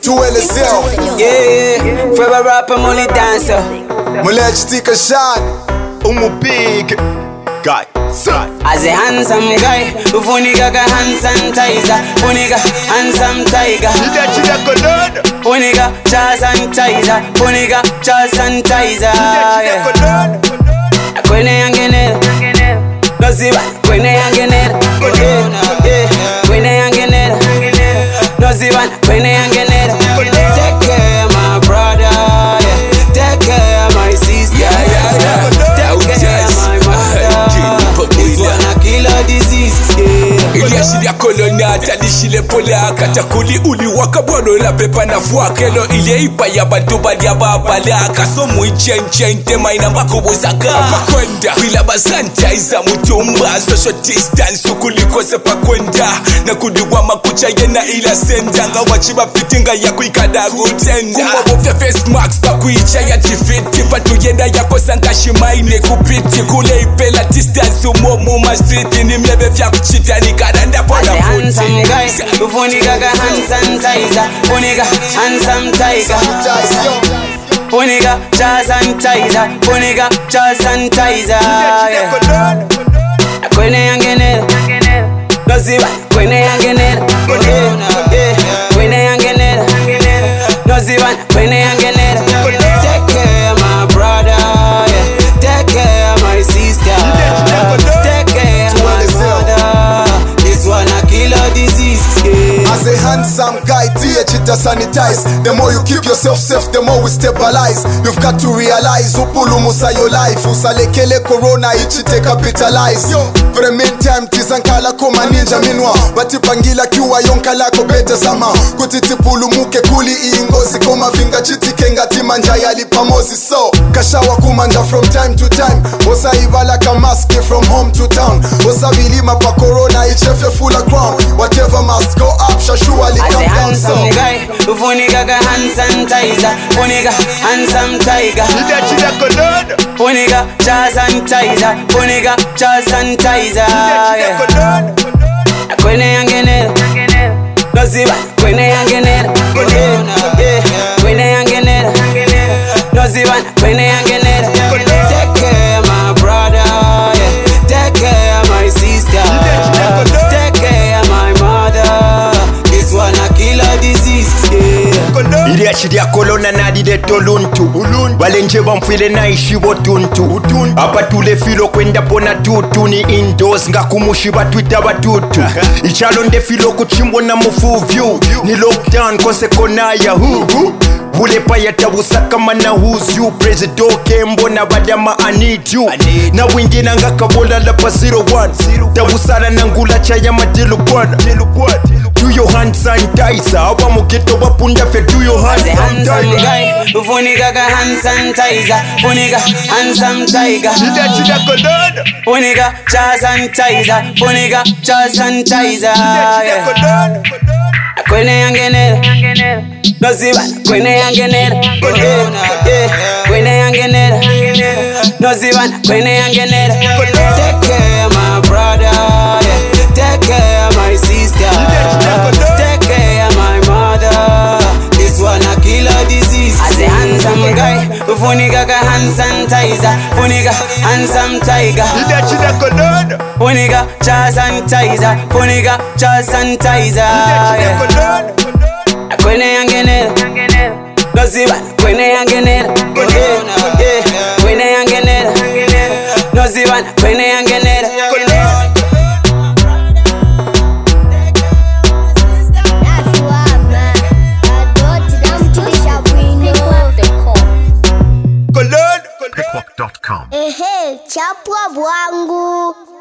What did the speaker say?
tuelezeo. Yeah, forever rapper, money dancer. Muleji tika shot, big guy. As a handsome guy, Funiga hand sanitizer, Funiga handsome tiger. Funiga cha sanitizer, Funiga cha sanitizer. Kwene yangenera, noziba. Kwene yangenera, kwene yangenera, noziba. Kwene yangenera. Take care my brother, yeah. Take care my sister, yeah. Take care my mother. This one a killer disease, yeah. Iliashiria kolona talishile pola katakuli uliwaka bwano la pepa na fuakelo iliipa ya bantu badia babala kasomu chen tema ina makubuzaka pakwenda bila basanta iza mutumba social distance ukuliko sepa kwenda na kudiwa makucha yena ila senda nga wachiba fitinga ya kuikada gutenda kumabofya face marks pakuicha ya tifiti patu yenda yako sankashimaine kupiti kule ipela distance umomuma street ni mlebe vya kuchita ni kadanda pona futi. Handsome guy, Funiga hand sanitizer, Funiga handsome tiger. Funiga cha sanitizer, Funiga cha sanitizer, yeah. Kwene yangenera, noziba. Kwene yangenera, kwene yangenera, noziba. Kwene yangenera. Take care my brother, yeah. Take care my sister, take care my mother. This one a killer disease, yeah. As a handsome guy, TH it a sanitize. The more you keep yourself safe, the more we stabilize. You've got to realize, upulu musa your life. Usalekele corona, ichi te capitalize. For the meantime, tisankala koma ninja minwa. Batipangila kiwa yonkala ko bete sama. Kutitipulu muke kuli ingozi koma vinga chiti kenga timanja yali pamozi. So, kashawa kumanja from time to time. Osa ivala kamaski from home to town. Osa bilima pa corona, ichefe full of crown. Whatever must go up, shashua li come down. So, guy, Funiga hand sanitizer, Funiga handsome tiger. Funiga cha sanitizer, Funiga cha sanitizer, yeah. Kwene yangenera, noziba. Kwene yangenera, kwene yangenera, noziba. Kwene yangenera. Take care my brother, yeah. Take care my sister, take care my mother. This one a killer disease, yeah. Iliashiria kolona nadide toluntu Balenje bamfile na ishi botuntu Apa tule filo kwenda pona tutu Ni indoors nga kumushi batwita batutu Ichalonde filo kuchimbo na mufuvyu Ni lockdown kose konaya Bulepa ya tabusaka mana who's you President Kembo na badama I need you Na wingina nga kabola lapa 01 Tabusara na ngula chaya madilu bwana Do your hand sanitizer Awa muketo wapunda fe do your hand handsome guy, Funiga hand sanitizer, Funiga handsome tiger. Funiga cha sanitizer, Funiga cha sanitizer, yeah. Kwene yangenera, noziba. Kwene yangenera, kwene yangenera, noziba. Kwene yangenera. Take care my brother, yeah. Take care my sister, take care my mother. This one a killer disease. As a handsome guy, Funiga hand sanitizer, Funiga handsome tiger. Funiga cha sanitizer, Funiga cha sanitizer, yeah. Kwene yangenera, noziba. Kwene yangenera, kwene yangenera, noziba. Kwene yangenera. Chapwa bwangu.